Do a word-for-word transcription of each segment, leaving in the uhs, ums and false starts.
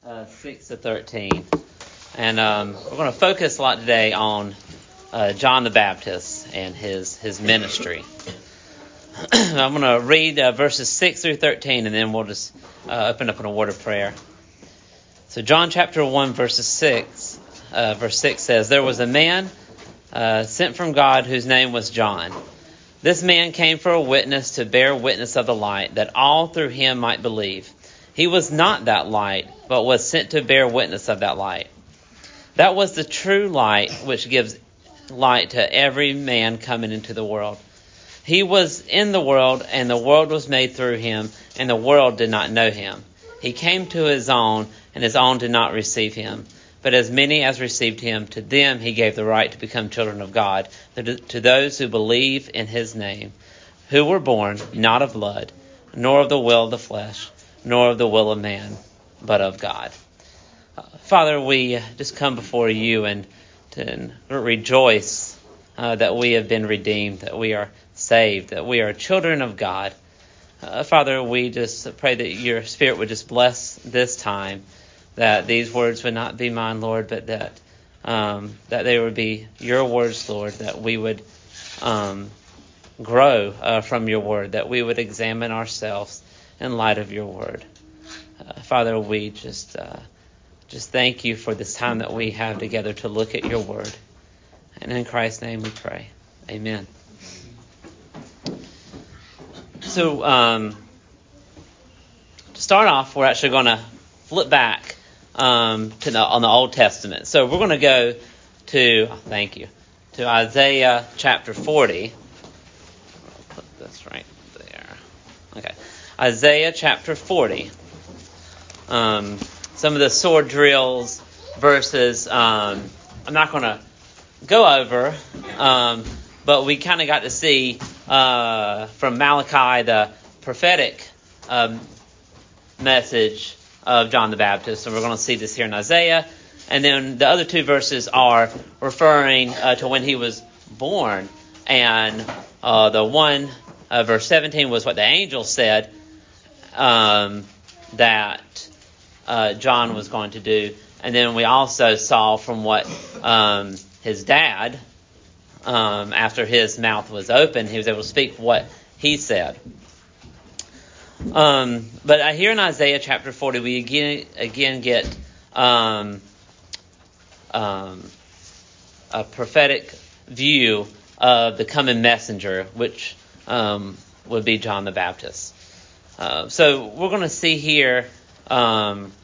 uh, six to thirteen. And um, we're going to focus a lot today on uh, John the Baptist and his, his ministry. I'm going to read uh, verses six through thirteen, and then we'll just uh, open up in a word of prayer. So John chapter one, verses six, uh, verse six says, "There was a man uh, sent from God whose name was John. This man came for a witness to bear witness of the light, that all through him might believe. He was not that light, but was sent to bear witness of that light. That was the true light, which gives light to every man coming into the world. He was in the world, and the world was made through him, and the world did not know him. He came to his own, and his own did not receive him. But as many as received him, to them he gave the right to become children of God, to those who believe in his name, who were born not of blood, nor of the will of the flesh, nor of the will of man, but of God." Uh, Father, we just come before you and to rejoice uh, that we have been redeemed, that we are saved, that we are children of God. Uh, Father, we just pray that your Spirit would just bless this time, that these words would not be mine, Lord, but that um, that they would be your words, Lord, that we would um, grow uh, from your word, that we would examine ourselves in light of your word. Uh, Father, we just uh, just thank you for this time that we have together to look at your word. And in Christ's name we pray. Amen. So, um, to start off, we're actually going to flip back um, to the, on the Old Testament. So we're going to go to, oh, thank you, to Isaiah chapter forty. I'll put this right there. Okay. Isaiah chapter forty. Um, some of the sword drills verses um, I'm not going to go over, um, but we kind of got to see uh, from Malachi the prophetic um, message of John the Baptist, and we're going to see this here in Isaiah. And then the other two verses are referring uh, to when he was born, and uh, the one, uh, verse seventeen, was what the angel said um, that uh, John was going to do. And then we also saw from what um, his dad, um, after his mouth was open, he was able to speak what he said. Um, but here in Isaiah chapter forty, we again, again get um, um, a prophetic view of the coming messenger, which um, would be John the Baptist. Uh, so we're going to see here um,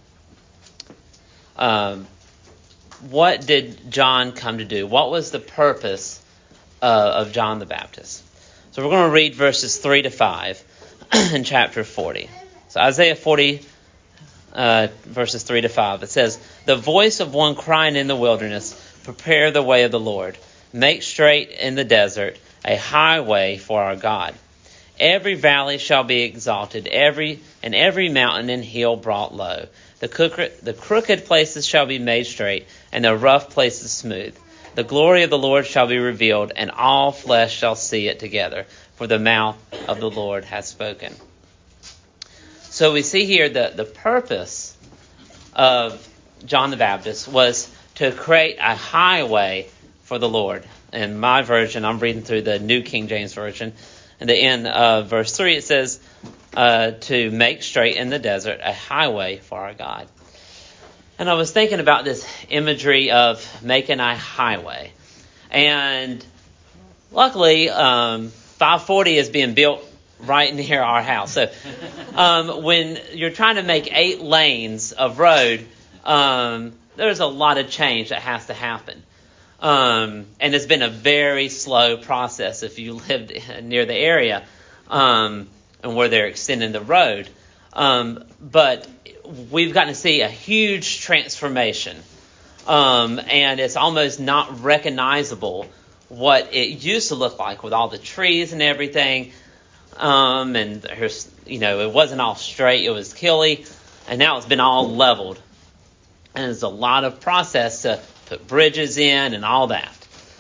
um, what did John come to do? What was the purpose uh, of John the Baptist? So we're going to read verses three to five. In chapter forty. So Isaiah forty, uh, verses three to five. It says, "The voice of one crying in the wilderness, prepare the way of the Lord. Make straight in the desert a highway for our God. Every valley shall be exalted, every and every mountain and hill brought low. The crooked, the crooked places shall be made straight, and the rough places smooth. The glory of the Lord shall be revealed, and all flesh shall see it together. For the mouth of the Lord has spoken." So we see here that the purpose of John the Baptist was to create a highway for the Lord. In my version, I'm reading through the New King James Version. In the end of verse three, it says, uh, to make straight in the desert a highway for our God. And I was thinking about this imagery of making a highway. And luckily, um, five forty is being built right near our house. So um, when you're trying to make eight lanes of road, um, there's a lot of change that has to happen. Um, and it's been a very slow process if you lived near the area um, and where they're extending the road. Um, but we've gotten to see a huge transformation. Um, and it's almost not recognizable what it used to look like with all the trees and everything. Um, and there's, you know, it wasn't all straight, it was hilly, and now it's been all leveled. And there's a lot of process to put bridges in and all that.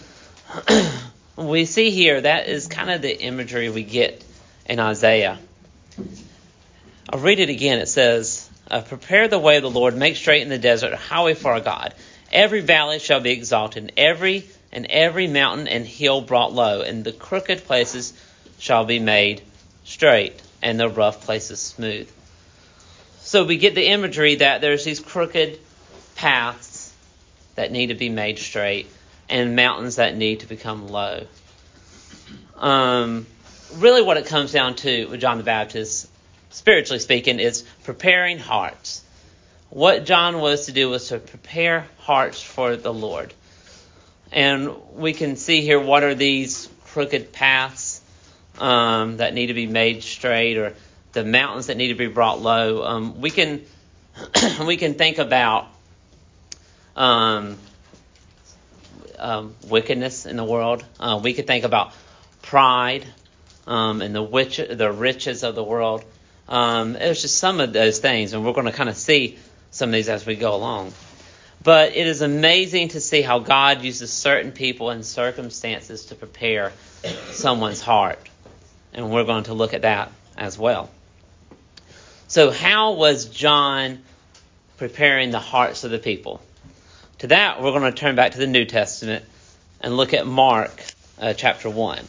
We see here, that is kind of the imagery we get in Isaiah. I'll read it again. It says, Uh, prepare the way of the Lord, make straight in the desert a highway for our God. Every valley shall be exalted, and every and every mountain and hill brought low, and the crooked places shall be made straight, and the rough places smooth. So we get the imagery that there's these crooked paths that need to be made straight, and mountains that need to become low. Um, really what it comes down to with John the Baptist, spiritually speaking, is preparing hearts. What John was to do was to prepare hearts for the Lord. And we can see here what are these crooked paths um, that need to be made straight, or the mountains that need to be brought low. Um, we can we can think about um, um, wickedness in the world. Uh, we could think about pride um, and the witch, the riches of the world. Um, it's just some of those things, and we're going to kind of see some of these as we go along. But it is amazing to see how God uses certain people and circumstances to prepare someone's heart. And we're going to look at that as well. So how was John preparing the hearts of the people? To that, we're going to turn back to the New Testament and look at Mark uh, chapter one.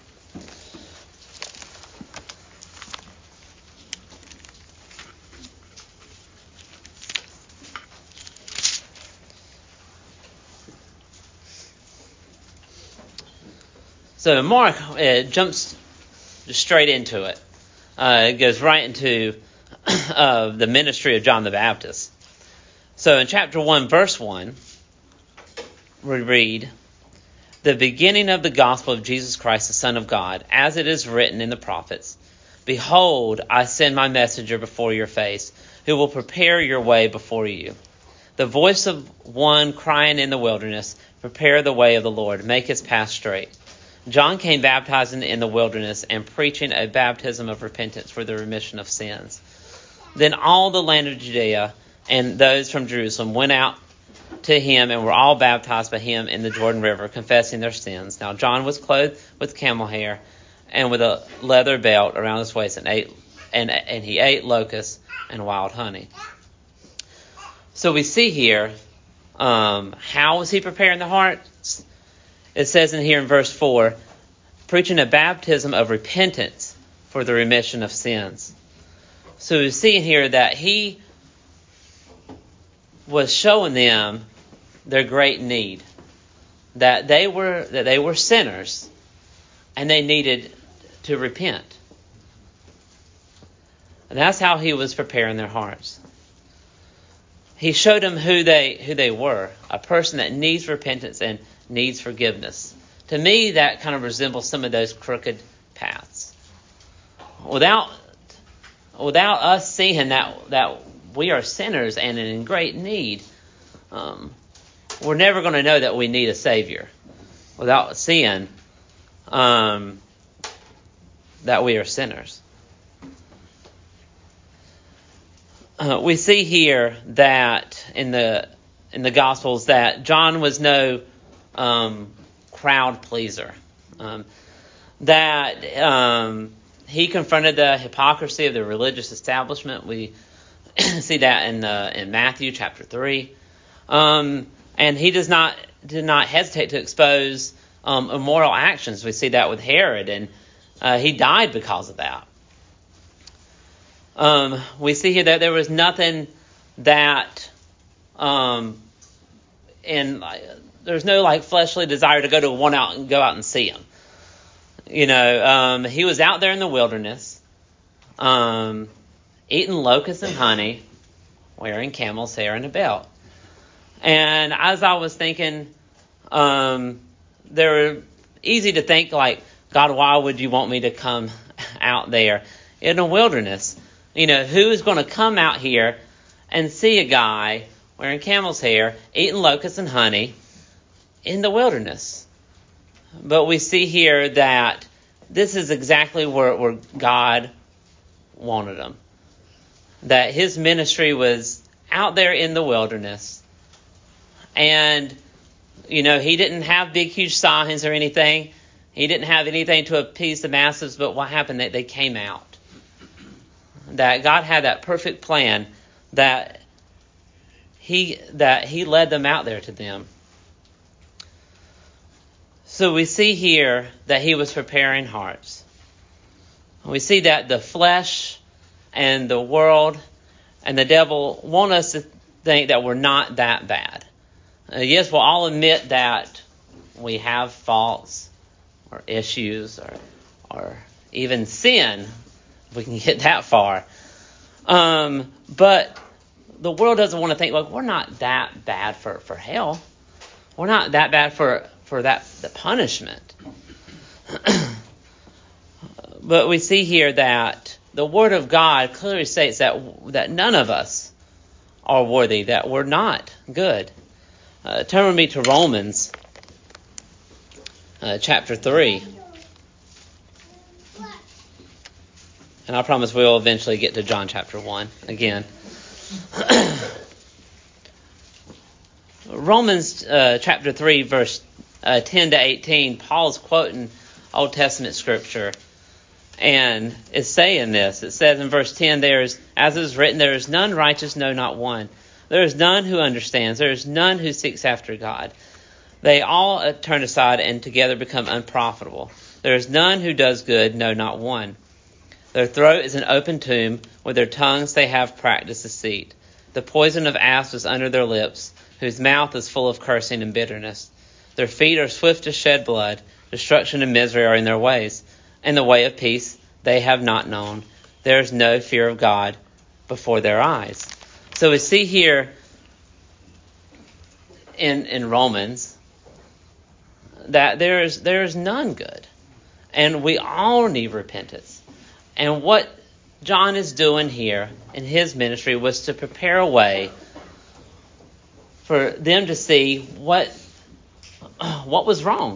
So Mark uh, jumps straight into it. Uh, it goes right into uh, the ministry of John the Baptist. So in chapter one, verse one, we read, "The beginning of the gospel of Jesus Christ, the Son of God, as it is written in the prophets, Behold, I send my messenger before your face, who will prepare your way before you. The voice of one crying in the wilderness, Prepare the way of the Lord, make his path straight. John came baptizing in the wilderness and preaching a baptism of repentance for the remission of sins. Then all the land of Judea and those from Jerusalem went out to him and were all baptized by him in the Jordan River, confessing their sins. Now John was clothed with camel hair and with a leather belt around his waist, and ate and and he ate locusts and wild honey." So we see here, um, how was he preparing the hearts? It says in here in verse four, preaching a baptism of repentance for the remission of sins. So we see in here that he was showing them their great need, that they were that they were sinners, and they needed to repent. And that's how he was preparing their hearts. He showed them who they who they were, a person that needs repentance and needs forgiveness. To me, that kind of resembles some of those crooked paths. Without without us seeing that that we are sinners and in great need, um, we're never going to know that we need a Savior. Without seeing um, that we are sinners. Uh, we see here that in the in the Gospels that John was no um, crowd pleaser. Um, that um, he confronted the hypocrisy of the religious establishment. We see that in uh, in Matthew chapter three, um, and he does not did not hesitate to expose um, immoral actions. We see that with Herod, and uh, he died because of that. Um, we see here that there was nothing that, um, in there's no like fleshly desire to go to one out and go out and see him. You know, um, he was out there in the wilderness, um, eating locusts and honey, wearing camel's hair and a belt. And as I was thinking, um, they're easy to think like, God, why would you want me to come out there in the wilderness? You know, who is going to come out here and see a guy wearing camel's hair, eating locusts and honey in the wilderness? But we see here that this is exactly where, where God wanted him. That his ministry was out there in the wilderness. And, you know, he didn't have big, huge signs or anything. He didn't have anything to appease the masses. But what happened? They, they came out. That God had that perfect plan that he that he led them out there to them. So we see here that he was preparing hearts. We see that the flesh and the world and the devil want us to think that we're not that bad. Uh, yes, we'll all admit that we have faults or issues or or even sin, if we can get that far. Um, but the world doesn't want to think, well, we're not that bad for, for hell. We're not that bad for, for that the punishment. But we see here that the Word of God clearly states that that none of us are worthy, that we're not good. Uh, turn with me to Romans uh, chapter three. And I promise we'll eventually get to John chapter one again. Romans uh, chapter three, verse uh, ten to eighteen, Paul's quoting Old Testament scripture. And it's saying this. It says in verse ten, there is, as it is written, there is none righteous, no, not one. There is none who understands. There is none who seeks after God. They all turn aside and together become unprofitable. There is none who does good, no, not one. Their throat is an open tomb. With their tongues they have practiced deceit. The poison of asps is under their lips, whose mouth is full of cursing and bitterness. Their feet are swift to shed blood. Destruction and misery are in their ways. And the way of peace they have not known. There is no fear of God before their eyes. So we see here in, in Romans that there is there is none good. And we all need repentance. And what John is doing here in his ministry was to prepare a way for them to see what what was wrong.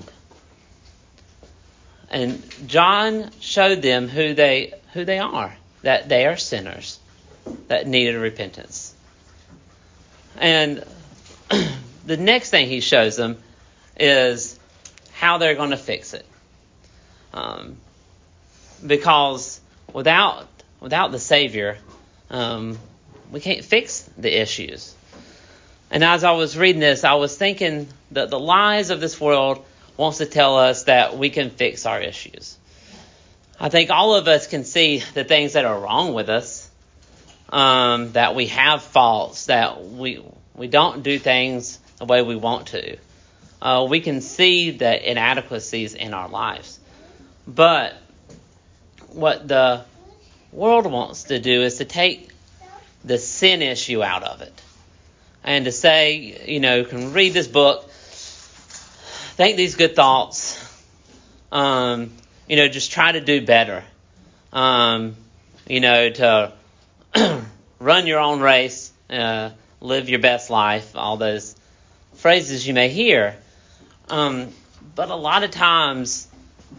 And John showed them who they who they are, that they are sinners that needed repentance. And the next thing he shows them is how they're going to fix it. Um, because without without the Savior, um, we can't fix the issues. And as I was reading this, I was thinking that the lies of this world wants to tell us that we can fix our issues. I think all of us can see the things that are wrong with us, um, that we have faults, that we we don't do things the way we want to. Uh, we can see the inadequacies in our lives. But what the world wants to do is to take the sin issue out of it. And to say, you know, you can read this book, think these good thoughts, um, you know, just try to do better. Um, you know, to run your own race, uh, live your best life, all those phrases you may hear. Um, but a lot of times,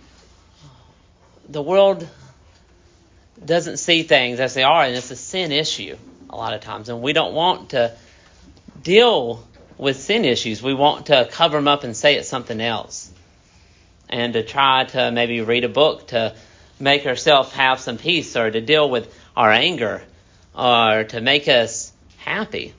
the world doesn't see things as they are, and it's a sin issue a lot of times. And we don't want to deal with sin issues. We want to cover them up and say it's something else. And to try to maybe read a book to make ourselves have some peace, or to deal with our anger, or to make us happy.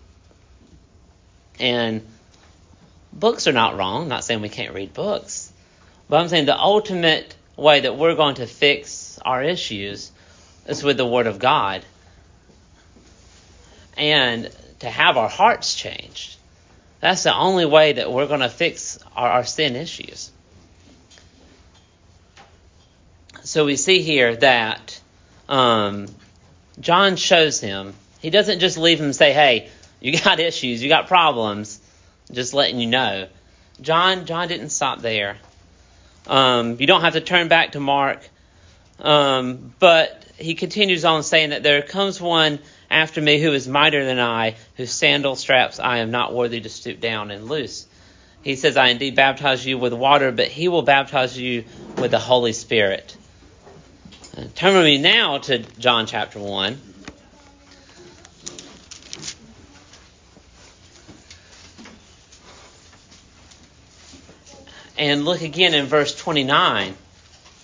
And books are not wrong. I'm not saying we can't read books. But I'm saying the ultimate way that we're going to fix our issues is with the Word of God. And to have our hearts changed. That's the only way that we're going to fix our, our sin issues. So we see here that um, John shows him. He doesn't just leave him and say, hey, you got issues, you got problems, just letting you know. John, John didn't stop there. Um, you don't have to turn back to Mark. Um, but he continues on saying that there comes one after me who is mightier than I, whose sandal straps I am not worthy to stoop down and loose. He says, I indeed baptize you with water, but he will baptize you with the Holy Spirit. Uh, turn with me now to John chapter one. And look again in verse twenty-nine.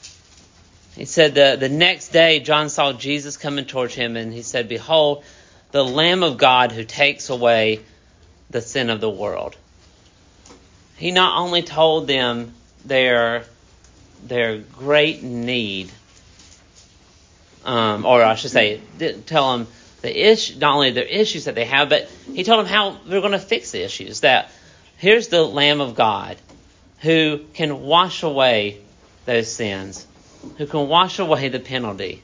He said, the, the next day John saw Jesus coming towards him, and he said, behold, the Lamb of God who takes away the sin of the world. He not only told them their, their great need, um, or I should say, tell them the issue, not only the issues that they have, but he told them how they're going to fix the issues. That here's the Lamb of God who can wash away those sins, who can wash away the penalty.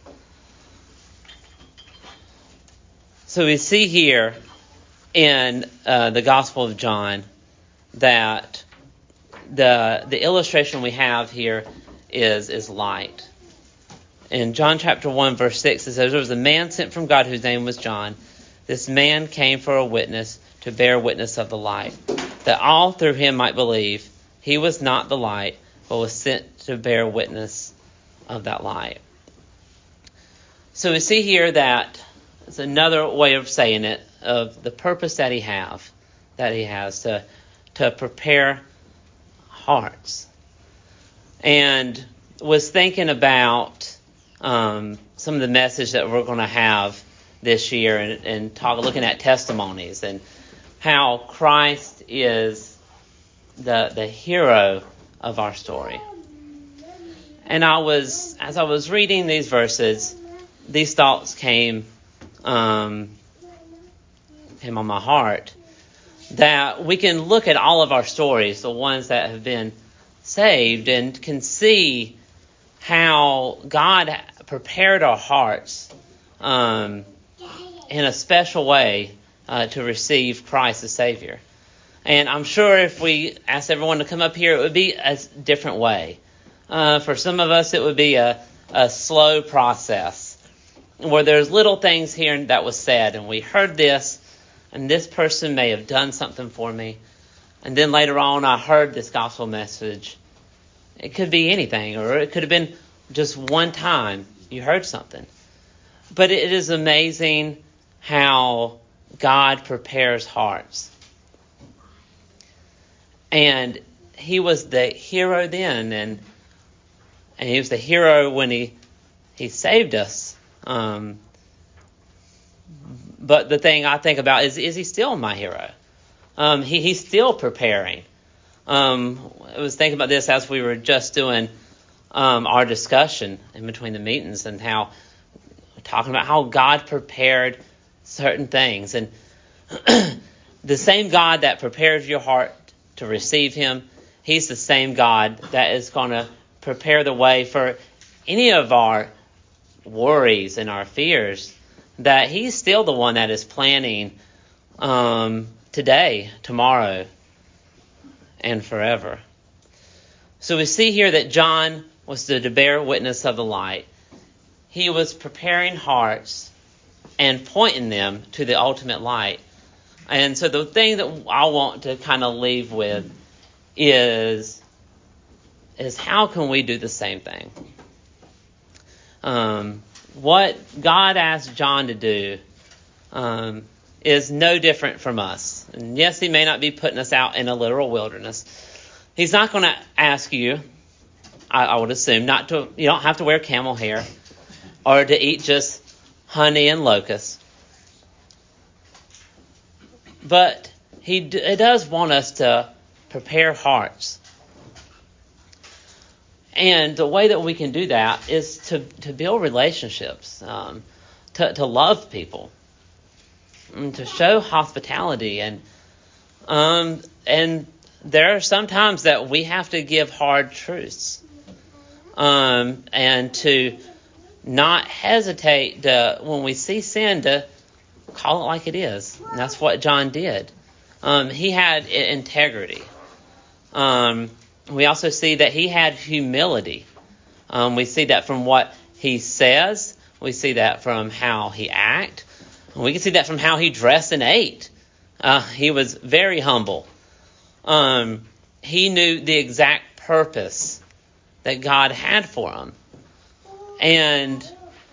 So we see here in uh, the Gospel of John that the the illustration we have here is is light. In John chapter one, verse six, it says, there was a man sent from God whose name was John. This man came for a witness, to bear witness of the light, that all through him might believe. He was not the light, but was sent to bear witness of that light. So we see here that it's another way of saying it, of the purpose that he have, that he has to to prepare hearts. And was thinking about um, some of the message that we're going to have this year, and, and talk, looking at testimonies and how Christ is the the hero of our story. And I was, as I was reading these verses, these thoughts came um, came on my heart, that we can look at all of our stories, the ones that have been saved, and can see how God prepared our hearts um, in a special way uh, to receive Christ as Savior. And I'm sure if we asked everyone to come up here, it would be a different way. Uh, for some of us, it would be a, a slow process where there's little things here that was said, and we heard this, and this person may have done something for me, and then later on I heard this gospel message. It could be anything, or it could have been just one time you heard something. But it is amazing how God prepares hearts. And he was the hero then, and and he was the hero when he he saved us. Um, but the thing I think about is, is he still my hero? Um, he, he's still preparing. Um, I was thinking about this as we were just doing um, our discussion in between the meetings, and how talking about how God prepared certain things. And the same God that prepares your heart to receive him, he's the same God that is going to prepare the way for any of our worries and our fears, that he's still the one that is planning um, today, tomorrow, and forever. So we see here that John was to bear witness of the light. He was preparing hearts and pointing them to the ultimate light. And so the thing that I want to kind of leave with is, is how can we do the same thing? Um, what God asked John to do um, is no different from us. And yes, he may not be putting us out in a literal wilderness. He's not going to ask you, I, I would assume, not to. You don't have to wear camel hair or to eat just honey and locusts. But he, d- he does want us to prepare hearts. And the way that we can do that is to, to build relationships, um, to, to love people, and to show hospitality. And um, and there are some times that we have to give hard truths, um, and to not hesitate to, when we see sin, to call it like it is. And that's what John did. Um, he had integrity. Um, we also see that he had humility. Um, we see that from what he says. We see that from how he acted. We can see that from how he dressed and ate. Uh, he was very humble. Um, he knew the exact purpose that God had for him. And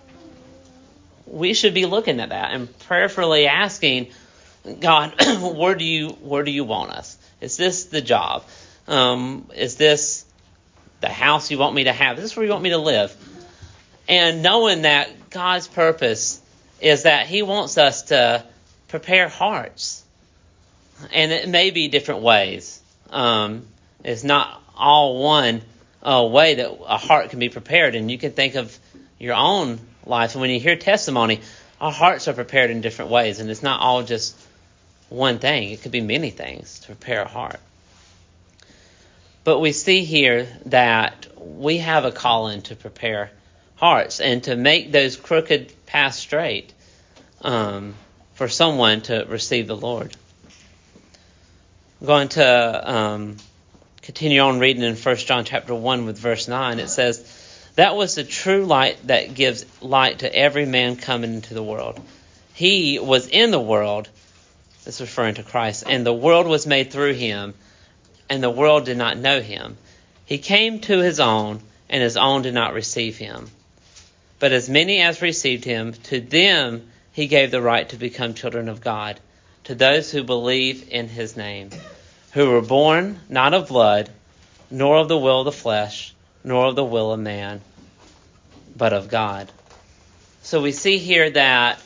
we should be looking at that and prayerfully asking God, where do you where do you want us? Is this the job? Um, is this the house you want me to have? Is this where you want me to live? And knowing that God's purpose is that he wants us to prepare hearts. And it may be different ways. Um, it's not all one uh, way that a heart can be prepared. And you can think of your own life. And when you hear testimony, our hearts are prepared in different ways. And it's not all just one thing. It could be many things to prepare a heart. But we see here that we have a calling to prepare hearts and to make those crooked paths straight um, for someone to receive the Lord. I'm going to um, continue on reading in First John chapter one with verse nine. It says, "That was the true light that gives light to every man coming into the world. He was in the world," this is referring to Christ, "and the world was made through him, and the world did not know him. He came to his own, and his own did not receive him. But as many as received him, to them he gave the right to become children of God, to those who believe in his name, who were born not of blood, nor of the will of the flesh, nor of the will of man, but of God." So we see here that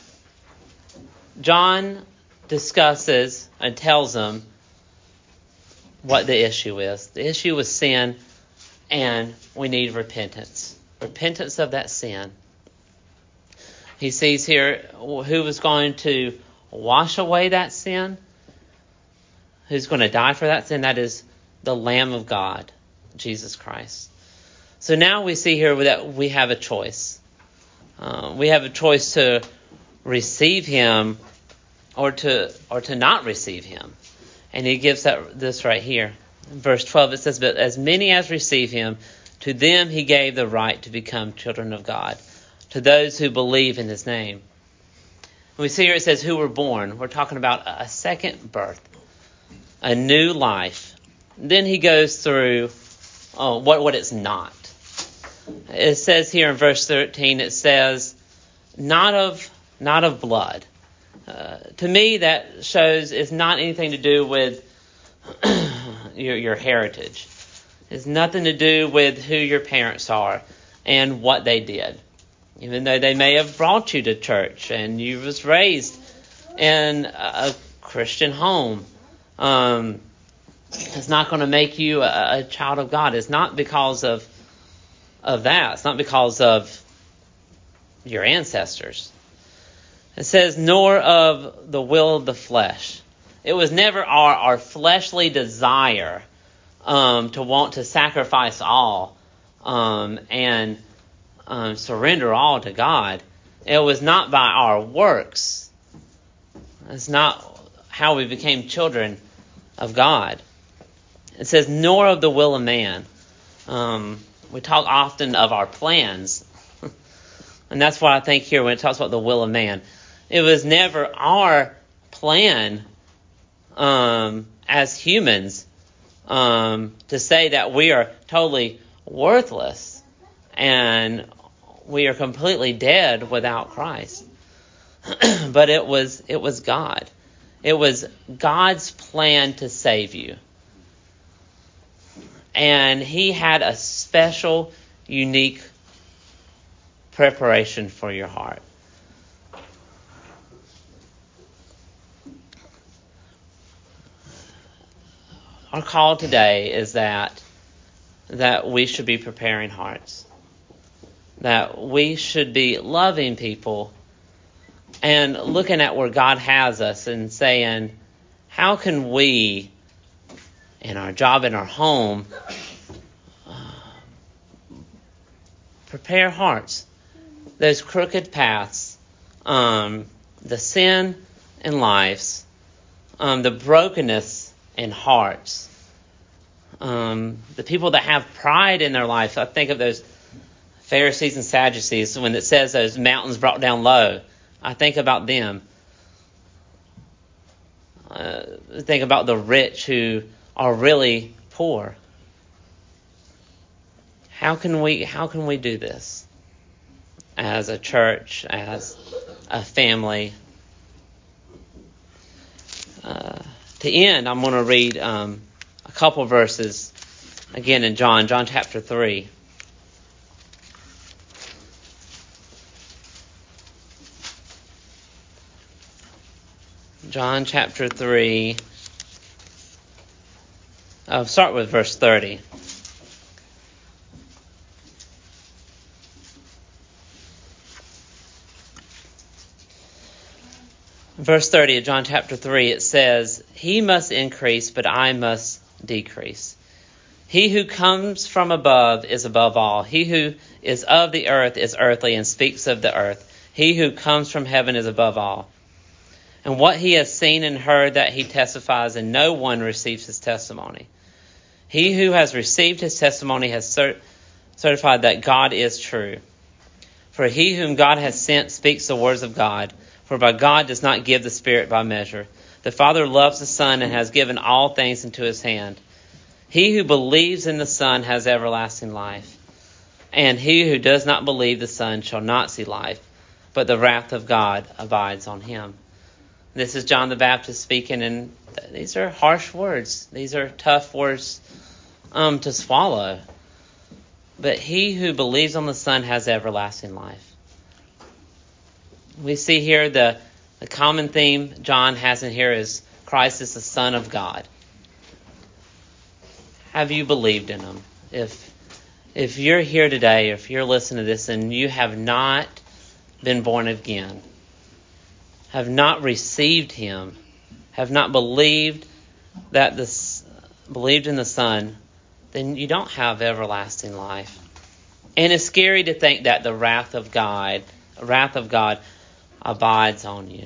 John discusses and tells them what the issue is. The issue is sin, and we need repentance. Repentance of that sin. He sees here who was going to wash away that sin, who's going to die for that sin. That is the Lamb of God, Jesus Christ. So now we see here that we have a choice. Uh, we have a choice to receive him or to or to not receive him. And he gives that this right here. In verse twelve it says, "But as many as receive him, to them he gave the right to become children of God, to those who believe in his name." We see here it says who were born. We're talking about a second birth, a new life. Then he goes through oh, what, what it's not. It says here in verse thirteen, it says, not of not of blood. Uh, to me, that shows it's not anything to do with your, your heritage. It's nothing to do with who your parents are and what they did. Even though they may have brought you to church and you was raised in a Christian home, um, it's not going to make you a, a child of God. It's not because of of that. It's not because of your ancestors. It says, nor of the will of the flesh. It was never our, our fleshly desire um, to want to sacrifice all um, and um, surrender all to God. It was not by our works. It's not how we became children of God. It says, nor of the will of man. Um, we talk often of our plans. And that's what I think here when it talks about the will of man. It was never our plan um, as humans um, to say that we are totally worthless and we are completely dead without Christ. But it was it was God. It was God's plan to save you. And he had a special, unique preparation for your heart. Our call today is that that we should be preparing hearts. That we should be loving people and looking at where God has us and saying, how can we, in our job, in our home, uh, prepare hearts? Those crooked paths, um, the sin in lives, um, the brokenness in hearts, um, the people that have pride in their life. I think of those Pharisees and Sadducees when it says those mountains brought down low. I think about them. Uh, think about the rich who are really poor. How can we? How can we do this as a church, as a family? Uh, to end, I'm going to read um, a couple verses again in John, John chapter three. John chapter three. I'll start with verse thirty. Verse thirty of John chapter three, it says, "He must increase, but I must decrease. He who comes from above is above all. He who is of the earth is earthly and speaks of the earth. He who comes from heaven is above all. And what he has seen and heard that he testifies, and no one receives his testimony. He who has received his testimony has cert- certified that God is true. For he whom God has sent speaks the words of God. For by God does not give the Spirit by measure. The Father loves the Son and has given all things into his hand. He who believes in the Son has everlasting life. And he who does not believe the Son shall not see life, but the wrath of God abides on him." This is John the Baptist speaking, and these are harsh words. These are tough words um, to swallow. But he who believes on the Son has everlasting life. We see here the, the common theme John has in here is Christ is the Son of God. Have you believed in him? If if you're here today, or if you're listening to this and you have not been born again, have not received him, have not believed that this believed in the Son, then you don't have everlasting life. And it's scary to think that the wrath of God, wrath of God abides on you.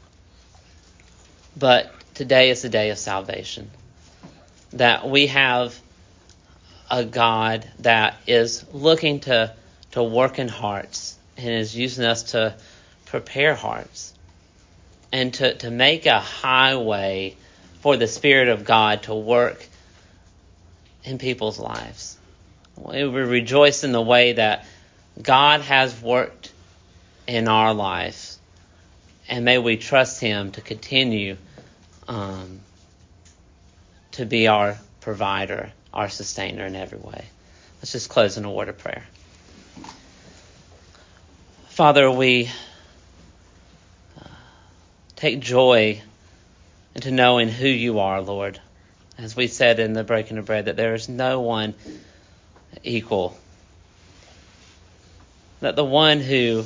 But today is the day of salvation. That we have a God that is looking to, to work in hearts and is using us to prepare hearts and to, to make a highway for the Spirit of God to work in people's lives. We rejoice in the way that God has worked in our lives, and may we trust him to continue um, to be our provider, our sustainer in every way. Let's just close in a word of prayer. Father, we uh, take joy into knowing who you are, Lord. As we said in the breaking of bread, that there is no one equal. That the one who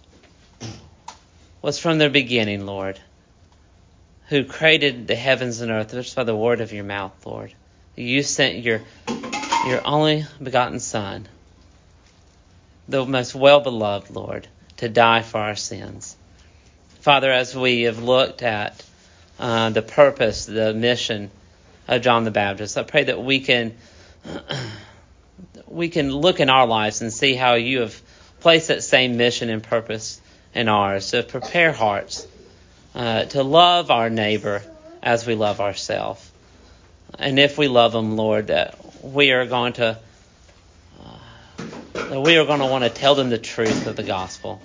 was from the beginning, Lord, who created the heavens and earth just by the word of your mouth, Lord. You sent your your only begotten Son, the most well-beloved, Lord, to die for our sins. Father, as we have looked at uh, the purpose, the mission of John the Baptist, I pray that we can we can look in our lives and see how you have placed that same mission and purpose in ours, to prepare hearts, uh, to love our neighbor as we love ourselves. And if we love them, Lord, that we are going to uh, that we are going to want to tell them the truth of the gospel.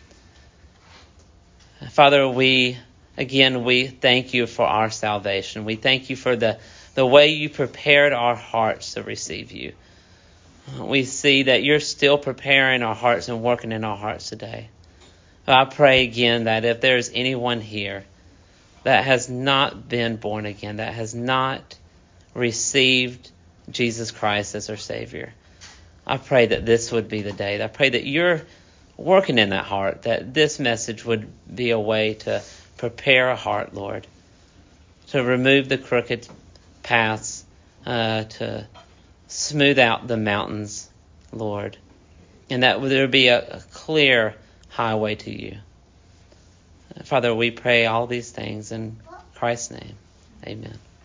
Father, we again we thank you for our salvation. We thank you for the the way you prepared our hearts to receive you. We see that you're still preparing our hearts and working in our hearts today. I pray again that if there's anyone here that has not been born again, that has not received Jesus Christ as their Savior, I pray that this would be the day. I pray that you're working in that heart, that this message would be a way to prepare a heart, Lord, to remove the crooked paths, uh, to smooth out the mountains, Lord, and that there be a, a clear highway to you. Father, we pray all these things in Christ's name. Amen.